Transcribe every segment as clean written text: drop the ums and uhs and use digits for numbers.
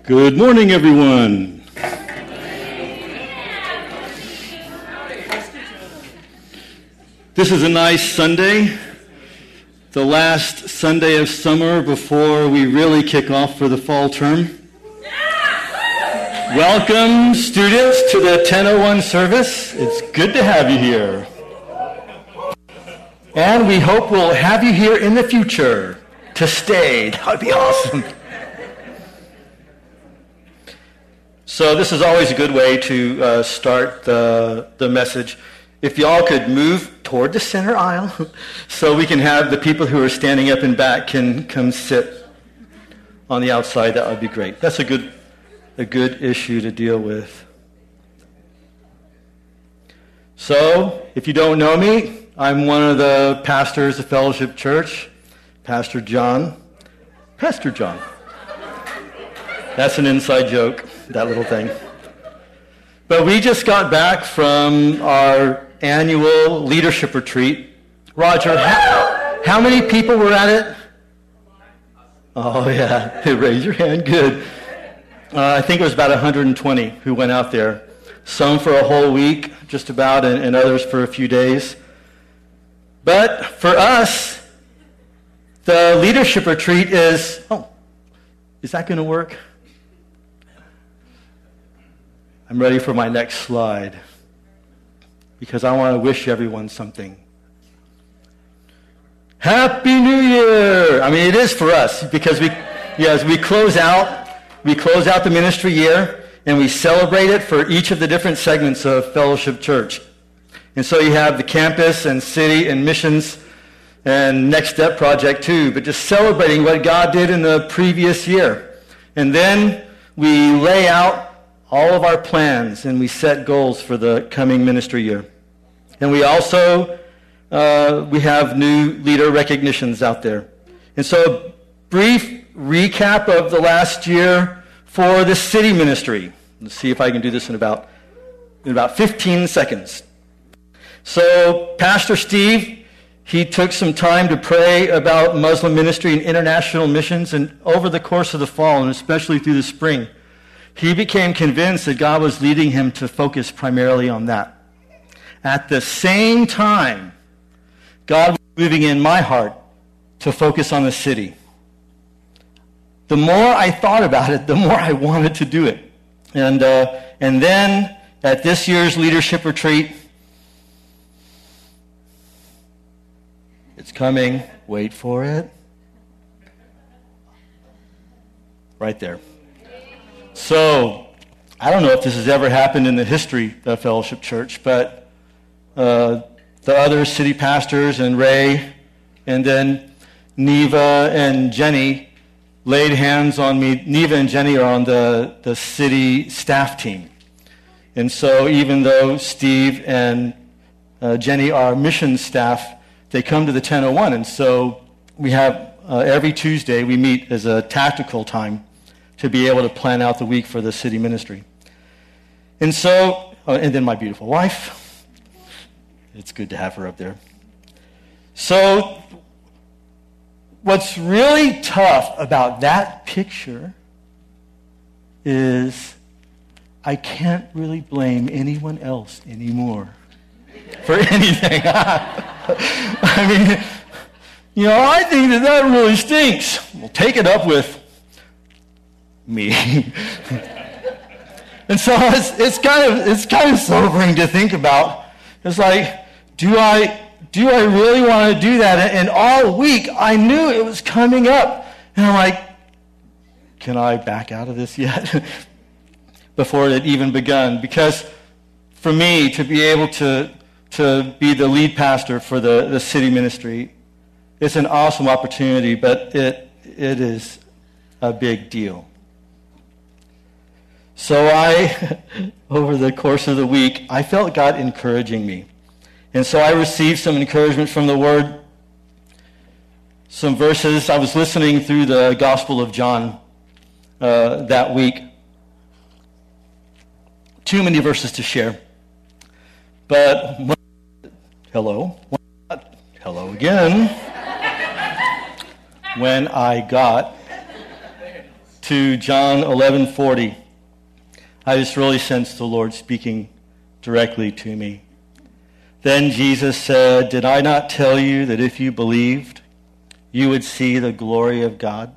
Good morning, everyone. This is a nice Sunday, the last Sunday of summer before we really kick off for the fall term. Welcome, students, to the 10:01 service. It's good to have you here. And we hope we'll have you here in the future to stay. That would be awesome. So this is always a good way to start the message. If y'all could move toward the center aisle so we can have the people who are standing up and back can come sit on the outside, that would be great. That's a good issue to deal with. So, if you don't know me, I'm one of the pastors of Fellowship Church, Pastor John. Pastor John. That's an inside joke, that little thing. But we just got back from our annual leadership retreat. Roger, how many people were at it? Oh, yeah. Raise your hand. Good. I think it was about 120 who went out there. Some for a whole week, just about, and others for a few days. But for us, the leadership retreat is that going to work? I'm ready for my next slide because I want to wish everyone something. Happy New Year! I mean, it is for us because we close out the ministry year and we celebrate it for each of the different segments of Fellowship Church. And so you have the campus and city and missions and Next Step Project too, but just celebrating what God did in the previous year. And then we lay out all of our plans and we set goals for the coming ministry year. And we also we have new leader recognitions out there. And so a brief recap of the last year for the city ministry. Let's see if I can do this in about 15 seconds. So Pastor Steve, he took some time to pray about Muslim ministry and international missions, and over the course of the fall, and especially through the spring, he became convinced that God was leading him to focus primarily on that. At the same time, God was moving in my heart to focus on the city. The more I thought about it, the more I wanted to do it. And then at this year's leadership retreat, it's coming. Wait for it. Right there. So, I don't know if this has ever happened in the history of Fellowship Church, but the other city pastors and Ray and then Neva and Jenny laid hands on me. Neva and Jenny are on the city staff team. And so even though Steve and Jenny are mission staff, they come to the 10:01. And so we have every Tuesday we meet as a tactical time to be able to plan out the week for the city ministry. And so, and then my beautiful wife. It's good to have her up there. So, what's really tough about that picture is I can't really blame anyone else anymore for anything. I mean, I think that really stinks. Well, take it up with me. And so it's kind of sobering to think about. It's like, do I really want to do that? And all week I knew it was coming up. And I'm like, can I back out of this yet? Before it had even begun. Because for me to be able to be the lead pastor for the city ministry, it's an awesome opportunity, but it is a big deal. So over the course of the week, I felt God encouraging me. And so I received some encouragement from the Word, some verses. I was listening through the Gospel of John that week. Too many verses to share. But, hello again. When I got to John 11:40, I just really sensed the Lord speaking directly to me. Then Jesus said, "Did I not tell you that if you believed, you would see the glory of God?"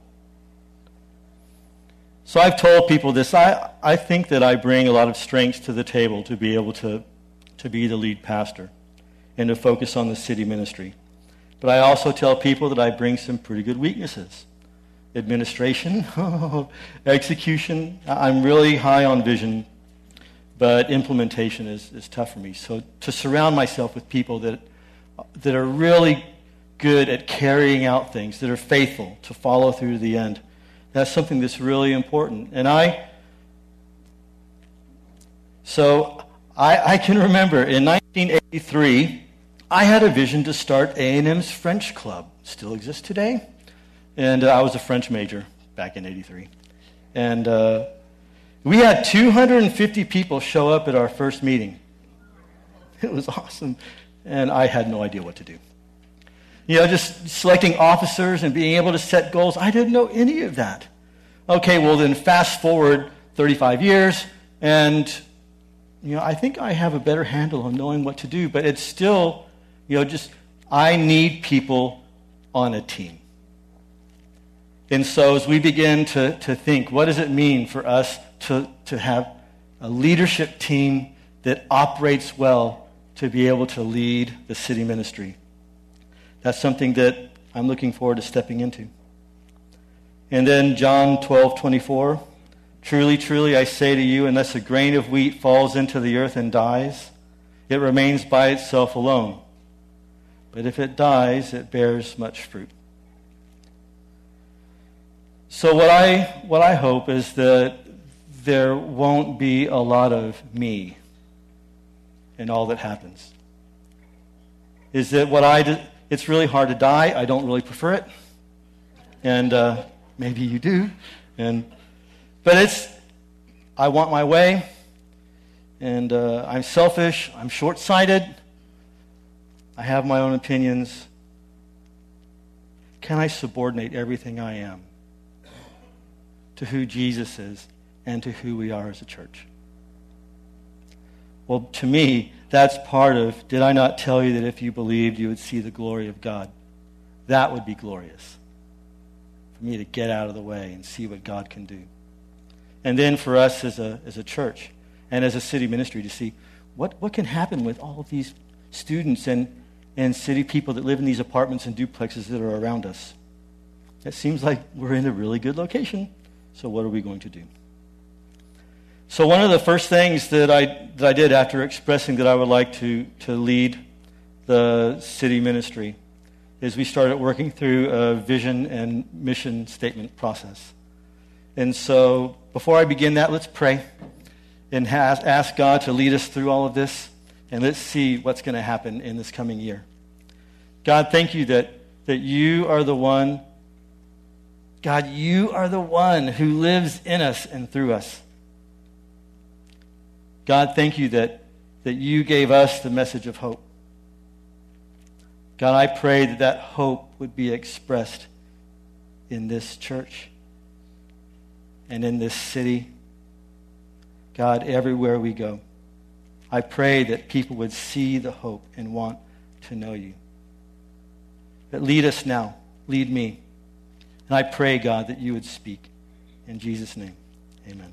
So I've told people this. I think that I bring a lot of strengths to the table to be able to be the lead pastor and to focus on the city ministry. But I also tell people that I bring some pretty good weaknesses. Administration, execution. I'm really high on vision, but implementation is tough for me. So to surround myself with people that are really good at carrying out things, that are faithful to follow through to the end, that's something that's really important. And I can remember in 1983, I had a vision to start A&M's French Club. Still exists today. And I was a French major back in 83. And we had 250 people show up at our first meeting. It was awesome. And I had no idea what to do. Just selecting officers and being able to set goals. I didn't know any of that. Okay, well then fast forward 35 years, and I think I have a better handle on knowing what to do, but it's still, I need people on a team. And so as we begin to think, what does it mean for us to have a leadership team that operates well to be able to lead the city ministry? That's something that I'm looking forward to stepping into. And then John 12:24, "Truly, truly, I say to you, unless a grain of wheat falls into the earth and dies, it remains by itself alone. But if it dies, it bears much fruit." So what I hope is that there won't be a lot of me in all that happens. Is that what I do? It's really hard to die. I don't really prefer it. And maybe you do. But I want my way. And I'm selfish. I'm short-sighted. I have my own opinions. Can I subordinate everything I am to who Jesus is and to who we are as a church? Well, to me, that's part of, did I not tell you that if you believed, you would see the glory of God? That would be glorious. For me to get out of the way and see what God can do. And then for us as a church and as a city ministry to see what can happen with all of these students and city people that live in these apartments and duplexes that are around us. It seems like we're in a really good location. So what are we going to do? So one of the first things that I did after expressing that I would like to lead the city ministry is we started working through a vision and mission statement process. And so before I begin that, let's pray and ask God to lead us through all of this, and let's see what's going to happen in this coming year. God, thank you that you are the one. God, you are the one who lives in us and through us. God, thank you that you gave us the message of hope. God, I pray that hope would be expressed in this church and in this city. God, everywhere we go. I pray that people would see the hope and want to know you. But lead us now. Lead me. And I pray, God, that you would speak. In Jesus' name, amen.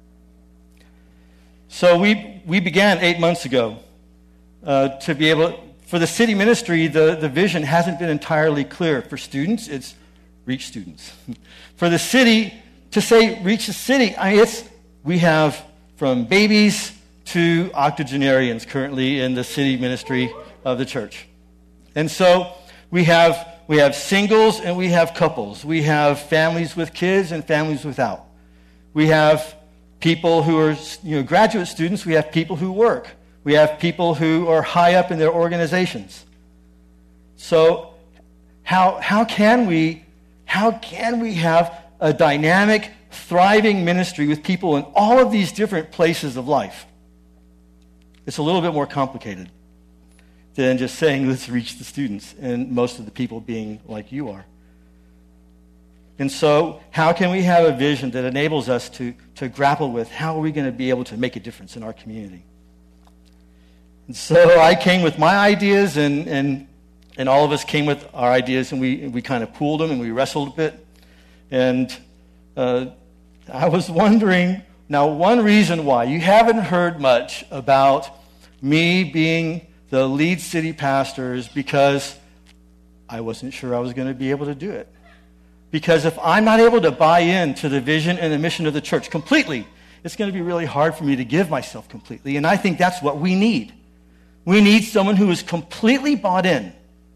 So we began 8 months ago to be able, for the city ministry, the vision hasn't been entirely clear. For students, it's reach students. For the city, to say reach the city, we have from babies to octogenarians currently in the city ministry of the church. And so we have singles and we have couples. We have families with kids and families without. We have people who are graduate students. We have people who work. We have people who are high up in their organizations. So how can we have a dynamic, thriving ministry with people in all of these different places of life? It's a little bit more complicated than just saying, let's reach the students, and most of the people being like you are. And so how can we have a vision that enables us to grapple with how are we going to be able to make a difference in our community? And so I came with my ideas, and all of us came with our ideas, and we kind of pooled them, and we wrestled a bit. And I was wondering, now one reason why, you haven't heard much about me being the lead city pastor is because I wasn't sure I was going to be able to do it. Because if I'm not able to buy into the vision and the mission of the church completely, it's going to be really hard for me to give myself completely. And I think that's what we need. We need someone who is completely bought in.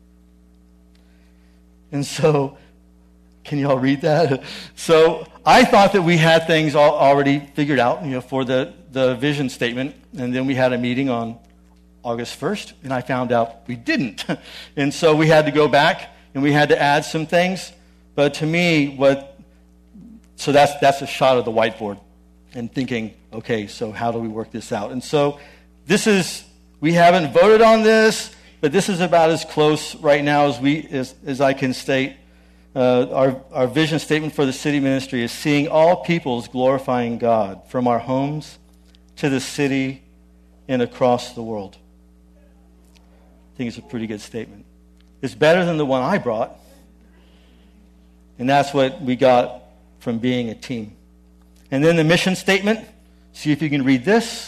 And so, can you all read that? So I thought that we had things already figured out, for the vision statement. And then we had a meeting on August 1st, and I found out we didn't. And so we had to go back, and we had to add some things. But to me, so that's a shot of the whiteboard and thinking, okay, so how do we work this out? And so we haven't voted on this, but this is about as close right now as I can state. Our vision statement for the city ministry is seeing all peoples glorifying God from our homes to the city and across the world. I think it's a pretty good statement. It's better than the one I brought. And that's what we got from being a team. And then the mission statement. See if you can read this.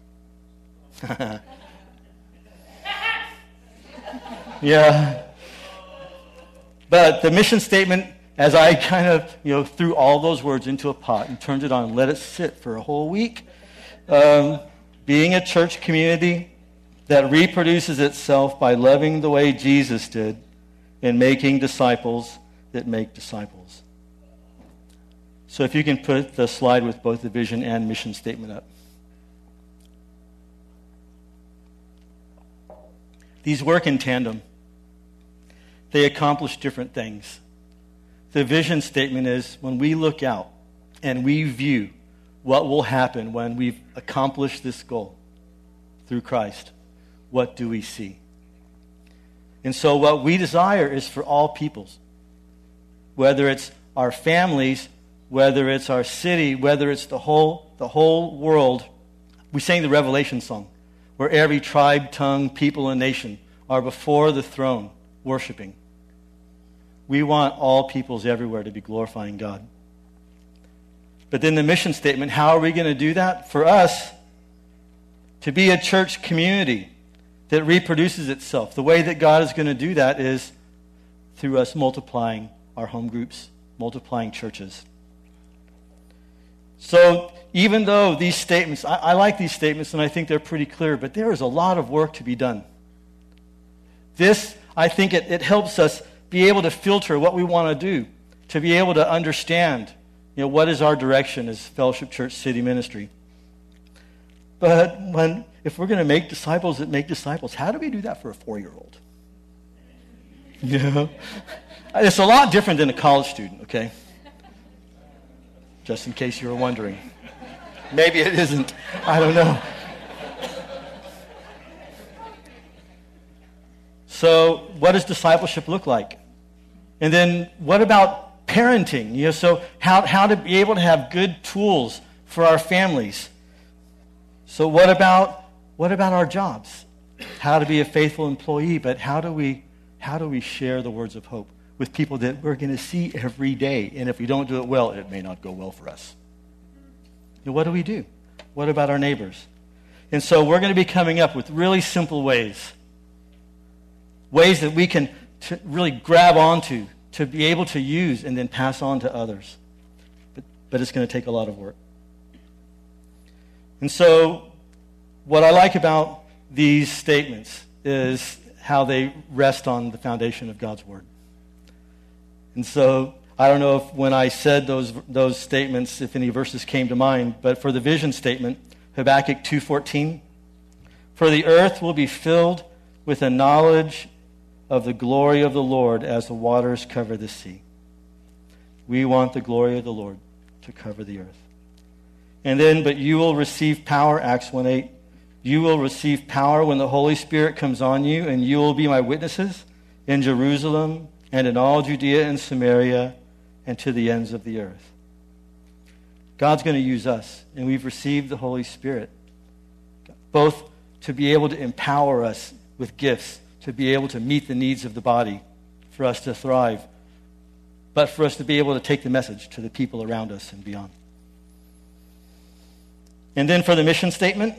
Yeah. But the mission statement, as I kind of threw all those words into a pot and turned it on and let it sit for a whole week, being a church community that reproduces itself by loving the way Jesus did and making disciples that make disciples. So if you can put the slide with both the vision and mission statement up. These work in tandem. They accomplish different things. The vision statement is when we look out and we view what will happen when we've accomplished this goal through Christ, what do we see? And so what we desire is for all peoples, whether it's our families, whether it's our city, whether it's the whole world. We sang the Revelation song, where every tribe, tongue, people, and nation are before the throne, worshiping. We want all peoples everywhere to be glorifying God. But then the mission statement, how are we going to do that? For us, to be a church community that reproduces itself. The way that God is going to do that is through us multiplying our home groups, multiplying churches. So even though these statements, I like these statements and I think they're pretty clear, but there is a lot of work to be done. This, I think it helps us be able to filter what we want to do, to be able to understand, what is our direction as Fellowship Church City Ministry. But if we're going to make disciples that make disciples, how do we do that for a 4-year-old? It's a lot different than a college student, okay? Just in case you were wondering. Maybe it isn't. I don't know. So what does discipleship look like? And then what about parenting? So how to be able to have good tools for our families. So what about our jobs? How to be a faithful employee, but how do we share the words of hope with people that we're going to see every day? And if we don't do it well, it may not go well for us. What do we do? What about our neighbors? And so we're going to be coming up with really simple ways that we can really grab onto, to be able to use and then pass on to others. But it's going to take a lot of work. And so what I like about these statements is how they rest on the foundation of God's Word. And so I don't know if when I said those statements, if any verses came to mind, but for the vision statement, Habakkuk 2:14, for the earth will be filled with a knowledge of the glory of the Lord as the waters cover the sea. We want the glory of the Lord to cover the earth. And then, but you will receive power, Acts 1:8. You will receive power when the Holy Spirit comes on you, and you will be my witnesses in Jerusalem and in all Judea and Samaria and to the ends of the earth. God's going to use us, and we've received the Holy Spirit, both to be able to empower us with gifts, to be able to meet the needs of the body, for us to thrive, but for us to be able to take the message to the people around us and beyond. And then for the mission statement,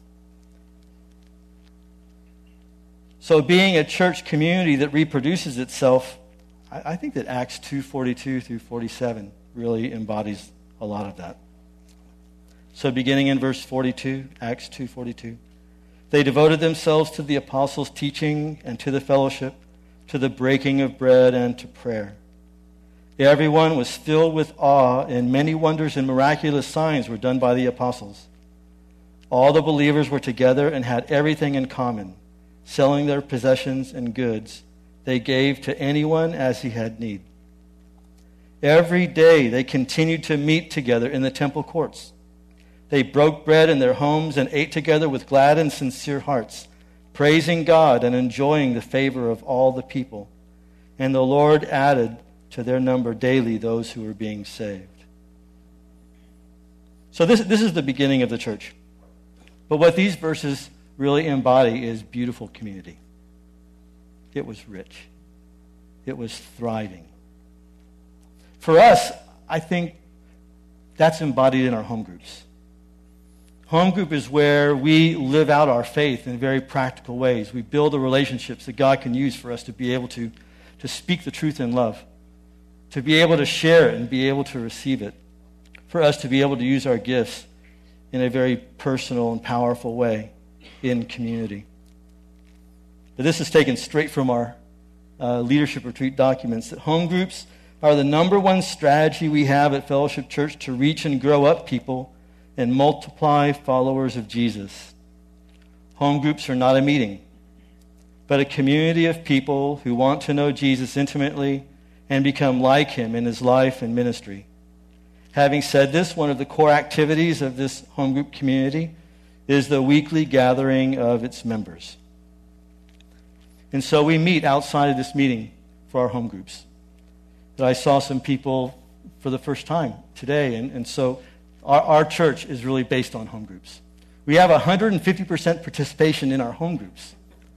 so being a church community that reproduces itself, I think that Acts 2:42 through 47 really embodies a lot of that. So beginning in verse 42, Acts 2:42, they devoted themselves to the apostles' teaching and to the fellowship, to the breaking of bread and to prayer. Everyone was filled with awe, and many wonders and miraculous signs were done by the apostles. All the believers were together and had everything in common. Selling their possessions and goods, they gave to anyone as he had need. Every day they continued to meet together in the temple courts. They broke bread in their homes and ate together with glad and sincere hearts, praising God and enjoying the favor of all the people. And the Lord added to their number daily those who were being saved. So this is the beginning of the church. But what these verses really embody is beautiful community. It was rich. It was thriving. For us, I think that's embodied in our home groups. Home group is where we live out our faith in very practical ways. We build the relationships that God can use for us to be able to speak the truth in love, to be able to share it and be able to receive it, for us to be able to use our gifts in a very personal and powerful way in community. But this is taken straight from our leadership retreat documents, that home groups are the number one strategy we have at Fellowship Church to reach and grow up people and multiply followers of Jesus. Home groups are not a meeting, but a community of people who want to know Jesus intimately and become like him in his life and ministry. Having said this, one of the core activities of this home group community is the weekly gathering of its members. And so we meet outside of this meeting for our home groups. That I saw some people for the first time today, and so our church is really based on home groups. We have 150% participation in our home groups.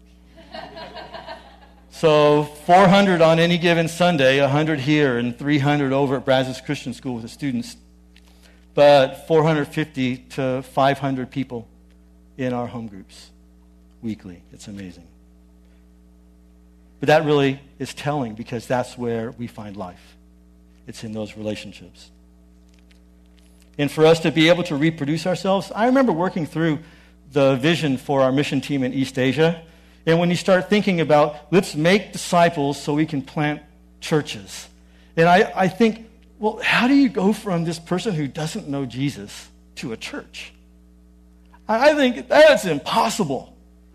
So 400 on any given Sunday, 100 here, and 300 over at Brazos Christian School with the students. But 450 to 500 people in our home groups weekly. It's amazing. But that really is telling, because that's where we find life. It's in those relationships. And for us to be able to reproduce ourselves, I remember working through the vision for our mission team in East Asia. And when you start thinking about, let's make disciples so we can plant churches. And I think, well, how do you go from this person who doesn't know Jesus to a church? I think that's impossible.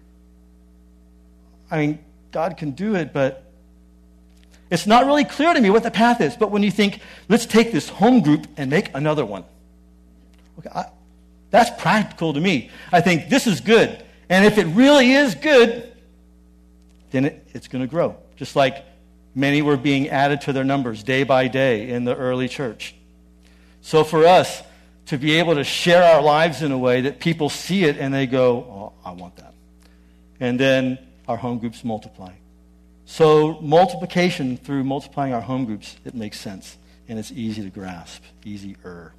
I mean, God can do it, but it's not really clear to me what the path is. But when you think, let's take this home group and make another one. Okay, that's practical to me. I think this is good. And if it really is good, then it's going to grow. Just like many were being added to their numbers day by day in the early church. So for us to be able to share our lives in a way that people see it and they go, oh, I want that. And then our home groups multiply. So multiplication through multiplying our home groups, it makes sense. And it's easy to grasp, easier.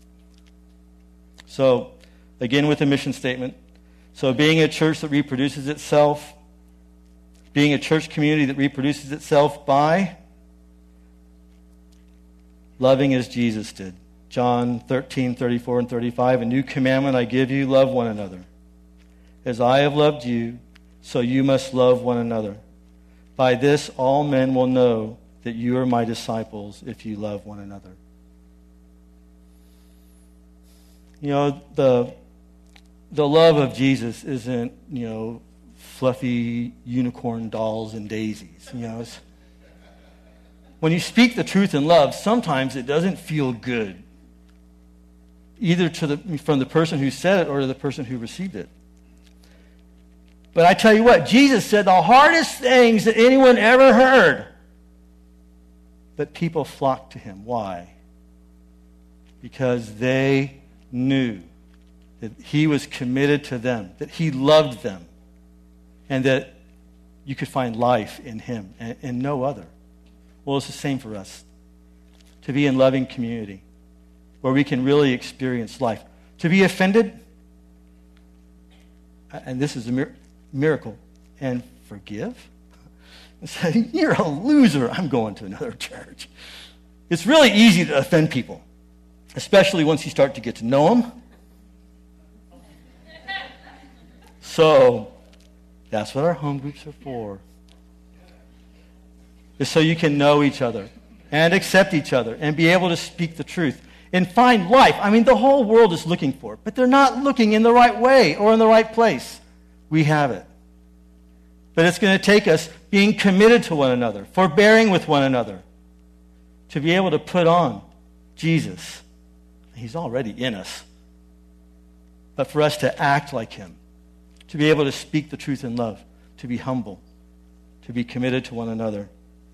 So again with the mission statement. So being a church that reproduces itself, being a church community that reproduces itself by loving as Jesus did. John 13:34 and 35, a new commandment I give you, love one another. As I have loved you, so you must love one another. By this all men will know that you are my disciples if you love one another. You know, the love of Jesus isn't, fluffy unicorn dolls and daisies. When you speak the truth in love, sometimes it doesn't feel good, either from the person who said it or to the person who received it. But I tell you what, Jesus said the hardest things that anyone ever heard. But people flocked to him. Why? Because they knew that he was committed to them, that he loved them, and that you could find life in him and no other. Well, it's the same for us. To be in loving community where we can really experience life. To be offended, and this is a miracle, and forgive. And say, you're a loser. I'm going to another church. It's really easy to offend people, especially once you start to get to know them. So that's what our home groups are for. Is so you can know each other and accept each other and be able to speak the truth and find life. I mean, the whole world is looking for it, but they're not looking in the right way or in the right place. We have it. But it's going to take us being committed to one another, forbearing with one another, to be able to put on Jesus. He's already in us. But for us to act like him, to be able to speak the truth in love, to be humble, to be committed to one another.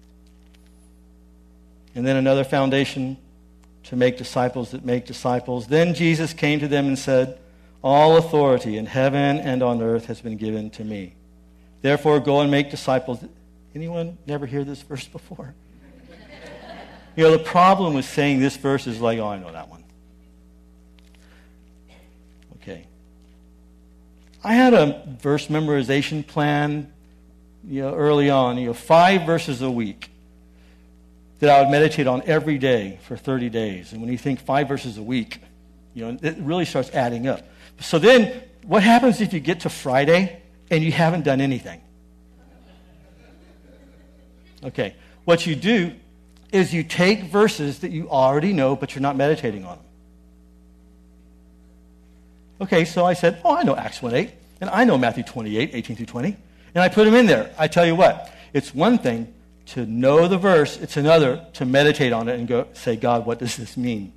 And then another foundation, to make disciples that make disciples. Then Jesus came to them and said, all authority in heaven and on earth has been given to me. Therefore, go and make disciples. Anyone never hear this verse before? You know, the problem with saying this verse is like, oh, I know that one. Okay. I had a verse memorization plan, early on, 5 verses a week that I would meditate on every day for 30 days. And when you think 5 verses a week, it really starts adding up. So then, what happens if you get to Friday and you haven't done anything? Okay, what you do is you take verses that you already know, but you're not meditating on them. Okay, so I said, I know Acts 1:8, and I know Matthew 28, 18 through 20, and I put them in there. I tell you what, it's one thing to know the verse, it's another to meditate on it and go say, God, what does this mean?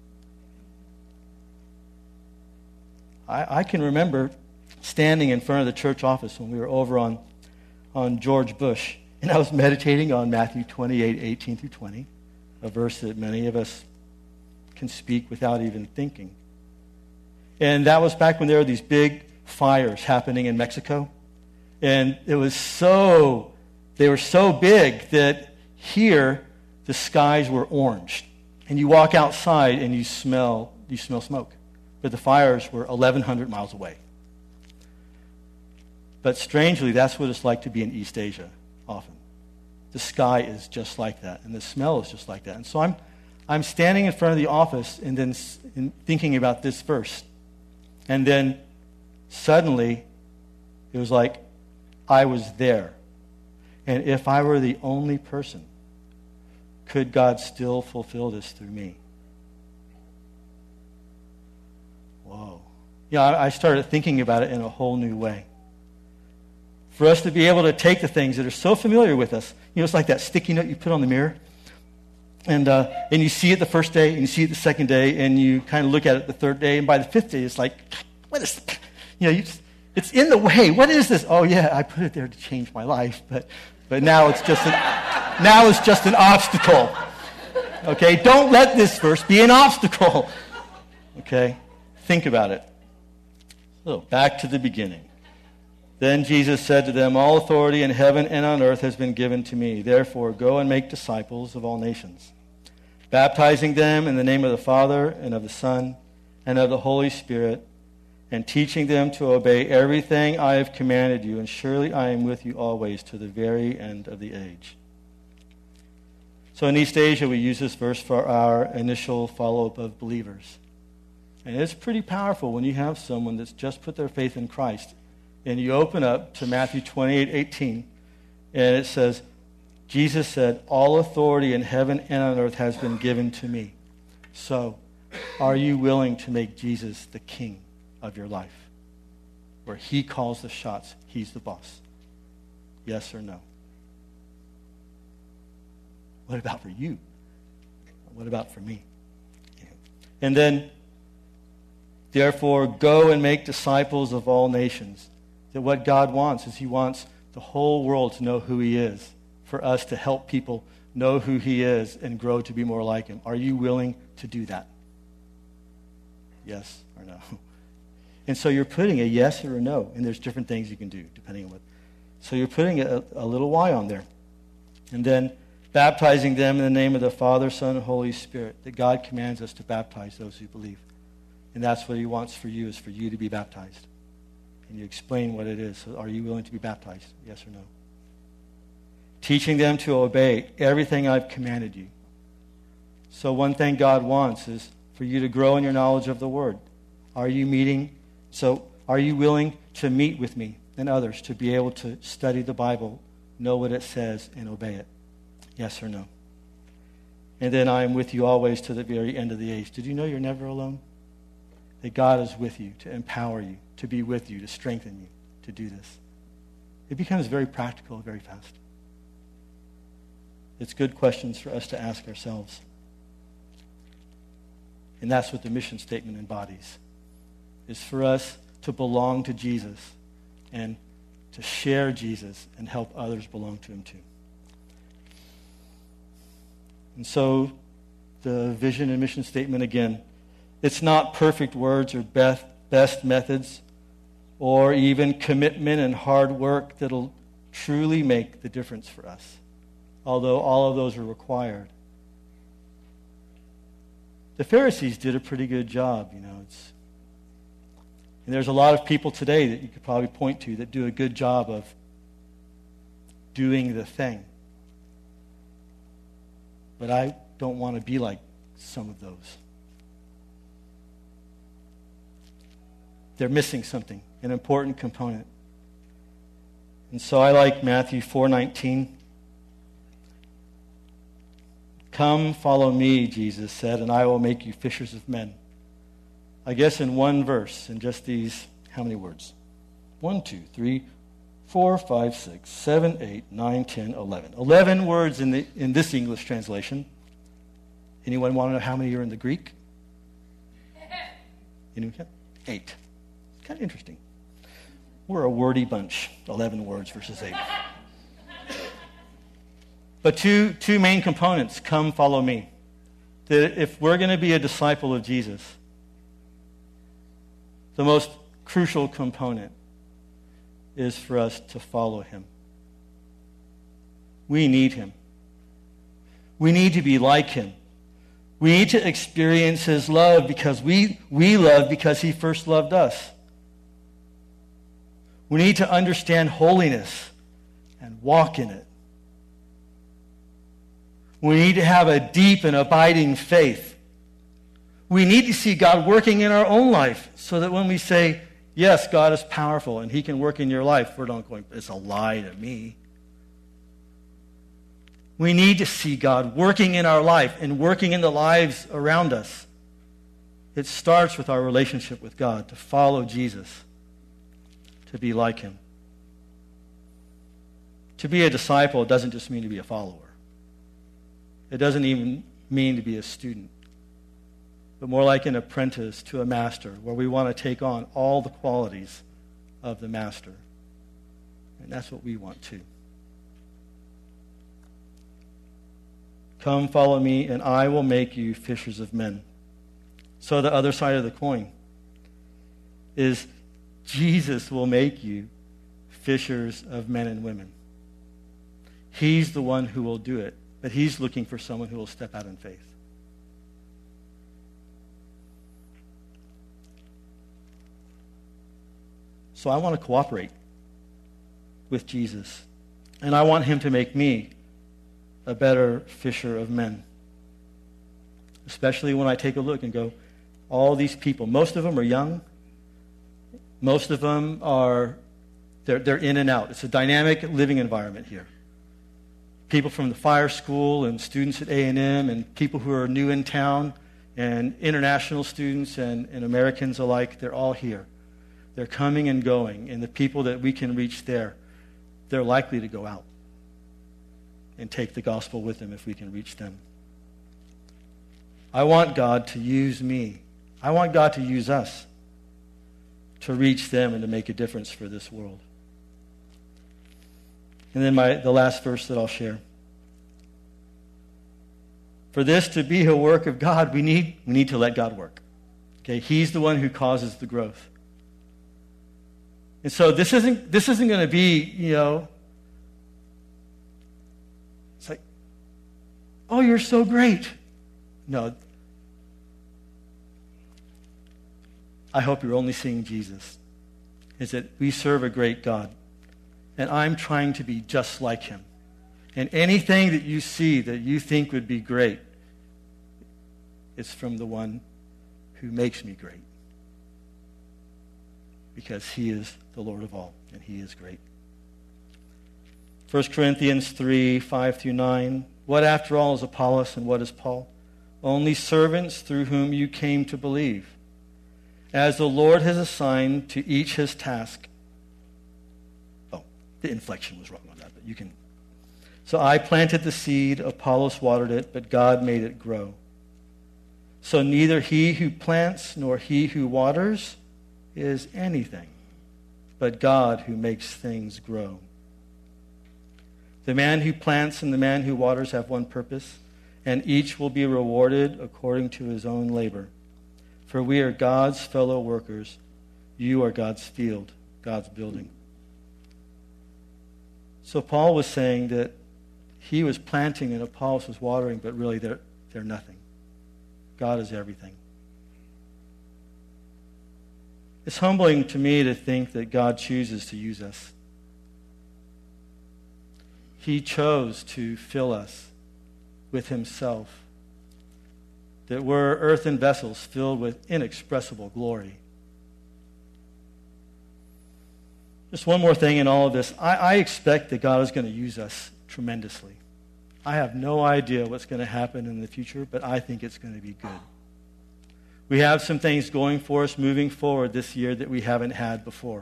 I can remember standing in front of the church office when we were over on George Bush, and I was meditating on Matthew 28, 18 through 20, a verse that many of us can speak without even thinking. And that was back when there were these big fires happening in Mexico. And they were so big that here the skies were orange. And you walk outside and you smell smoke. But the fires were 1,100 miles away. But strangely, that's what it's like to be in East Asia often. The sky is just like that, and the smell is just like that. And so I'm standing in front of the office and then thinking about this verse. And then suddenly, it was like I was there. And if I were the only person, could God still fulfill this through me? Whoa. I started thinking about it in a whole new way. For us to be able to take the things that are so familiar with us, it's like that sticky note you put on the mirror. And you see it the first day, and you see it the second day, and you kind of look at it the third day, and by the 5th day, it's like, what is this? It's in the way. What is this? Oh, yeah, I put it there to change my life, but now it's just an obstacle. Okay, don't let this verse be an obstacle. Okay, think about it. So, back to the beginning. Then Jesus said to them, all authority in heaven and on earth has been given to me. Therefore, go and make disciples of all nations, baptizing them in the name of the Father and of the Son and of the Holy Spirit, and teaching them to obey everything I have commanded you. And surely I am with you always to the very end of the age. So in East Asia, we use this verse for our initial follow-up of believers. And it's pretty powerful when you have someone that's just put their faith in Christ. And you open up to Matthew 28, 18, and it says, Jesus said, all authority in heaven and on earth has been given to me. So, are you willing to make Jesus the king of your life? Where he calls the shots, he's the boss. Yes or no? What about for you? What about for me? And then, therefore, go and make disciples of all nations. That what God wants is he wants the whole world to know who he is, for us to help people know who he is, and grow to be more like him. Are you willing to do that? Yes or no? And so you're putting a yes or a no, and there's different things you can do depending on what. So you're putting a little Y on there. And then baptizing them in the name of the Father, Son, and Holy Spirit, that God commands us to baptize those who believe. And that's what he wants for you, is for you to be baptized. And you explain what it is. So are you willing to be baptized? Yes or no? Teaching them to obey everything I've commanded you. So one thing God wants is for you to grow in your knowledge of the Word. Are you willing to meet with me and others to be able to study the Bible, know what it says, and obey it? Yes or no? And then I am with you always to the very end of the age. Did you know you're never alone? That God is with you to empower you, to be with you, to strengthen you, to do this. It becomes very practical very fast. It's good questions for us to ask ourselves. And that's what the mission statement embodies, is for us to belong to Jesus and to share Jesus and help others belong to him too. And so the vision and mission statement again, it's not perfect words or best methods or even commitment and hard work that'll truly make the difference for us, although all of those are required. The Pharisees did a pretty good job, and there's a lot of people today that you could probably point to that do a good job of doing the thing. But I don't want to be like some of those. They're missing something, an important component. And so I like Matthew 4:19. Come, follow me, Jesus said, and I will make you fishers of men. I guess in one verse, in just these, how many words? 1, 2, 3, 4, 5, 6, 7, 8, 9, 10, 11. 11 words in this English translation. Anyone want to know how many are in the Greek? Anyone? 8. Kind of interesting. We're a wordy bunch. 11 words versus 8. But two main components, come, follow me. That if we're going to be a disciple of Jesus, the most crucial component is for us to follow him. We need him. We need to be like him. We need to experience his love because we love because he first loved us. We need to understand holiness and walk in it. We need to have a deep and abiding faith. We need to see God working in our own life so that when we say, yes, God is powerful and he can work in your life, we're not going, it's a lie to me. We need to see God working in our life and working in the lives around us. It starts with our relationship with God, to follow Jesus, to be like him. To be a disciple doesn't just mean to be a follower. It doesn't even mean to be a student, but more like an apprentice to a master, where we want to take on all the qualities of the master. And that's what we want too. Come, follow me, and I will make you fishers of men. So the other side of the coin is Jesus will make you fishers of men and women. He's the one who will do it, but he's looking for someone who will step out in faith. So I want to cooperate with Jesus, and I want him to make me a better fisher of men. Especially when I take a look and go, all these people, most of them are young. Most of them they're in and out. It's a dynamic living environment here. People from the fire school and students at A&M and people who are new in town and international students and Americans alike, they're all here. They're coming and going, and the people that we can reach there, they're likely to go out and take the gospel with them if we can reach them. I want God to use me. I want God to use us to reach them and to make a difference for this world. And then the last verse that I'll share. For this to be a work of God, we need to let God work. Okay, He's the one who causes the growth. And so this isn't going to be, it's like, oh, you're so great. No. I hope you're only seeing Jesus. Is that we serve a great God. And I'm trying to be just like Him. And anything that you see that you think would be great, it's from the one who makes me great. Because He is the Lord of all, and He is great. 1 Corinthians 3, 5 through 9. What after all is Apollos and what is Paul? Only servants through whom you came to believe. As the Lord has assigned to each his task. Oh, the inflection was wrong on that, but you can. So I planted the seed, Apollos watered it, but God made it grow. So neither he who plants nor he who waters is anything, but God who makes things grow. The man who plants and the man who waters have one purpose, and each will be rewarded according to his own labor. For we are God's fellow workers. You are God's field, God's building. So Paul was saying that he was planting and Apollos was watering, but really they're nothing. God is everything. It's humbling to me to think that God chooses to use us. He chose to fill us with Himself, that we're earthen vessels filled with inexpressible glory. Just one more thing in all of this. I expect that God is going to use us tremendously. I have no idea what's going to happen in the future, but I think it's going to be good. We have some things going for us moving forward this year that we haven't had before.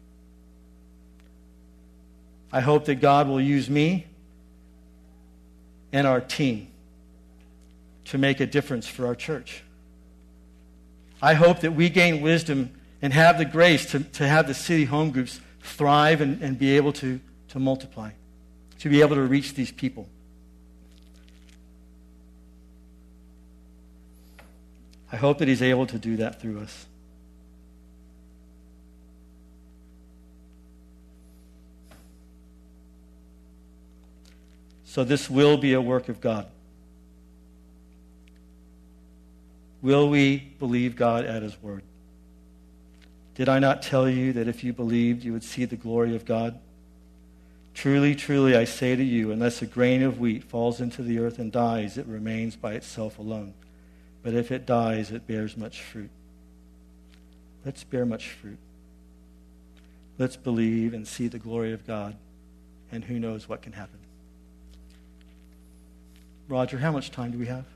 I hope that God will use me and our team to make a difference for our church. I hope that we gain wisdom and have the grace to have the city home groups thrive and be able to multiply, to be able to reach these people. I hope that He's able to do that through us. So this will be a work of God. Will we believe God at His word? Did I not tell you that if you believed, you would see the glory of God? Truly, truly, I say to you, unless a grain of wheat falls into the earth and dies, it remains by itself alone. But if it dies, it bears much fruit. Let's bear much fruit. Let's believe and see the glory of God, and who knows what can happen. Roger, how much time do we have?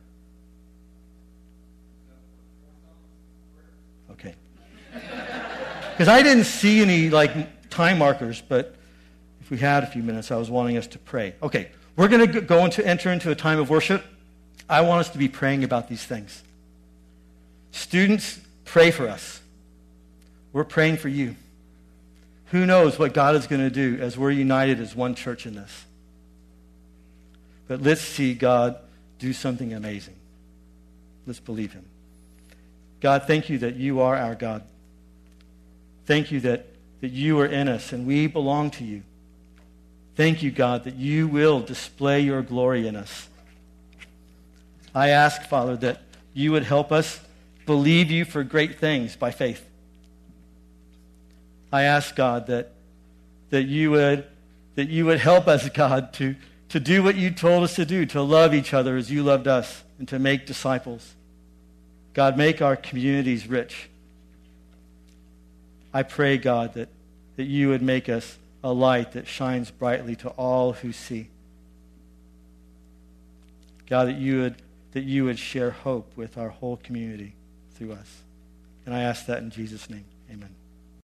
Okay. Because I didn't see any time markers, but if we had a few minutes, I was wanting us to pray. Okay, we're going to enter into a time of worship. I want us to be praying about these things. Students, pray for us. We're praying for you. Who knows what God is going to do as we're united as one church in this. But let's see God do something amazing. Let's believe Him. God, thank you that you are our God. Thank you that you are in us and we belong to you. Thank you, God, that you will display your glory in us. I ask, Father, that you would help us believe you for great things by faith. I ask, God, that you would help us, God, to do what you told us to do, to love each other as you loved us, and to make disciples. God, make our communities rich. I pray, God, that you would make us a light that shines brightly to all who see. God, that you would share hope with our whole community through us. And I ask that in Jesus' name. Amen.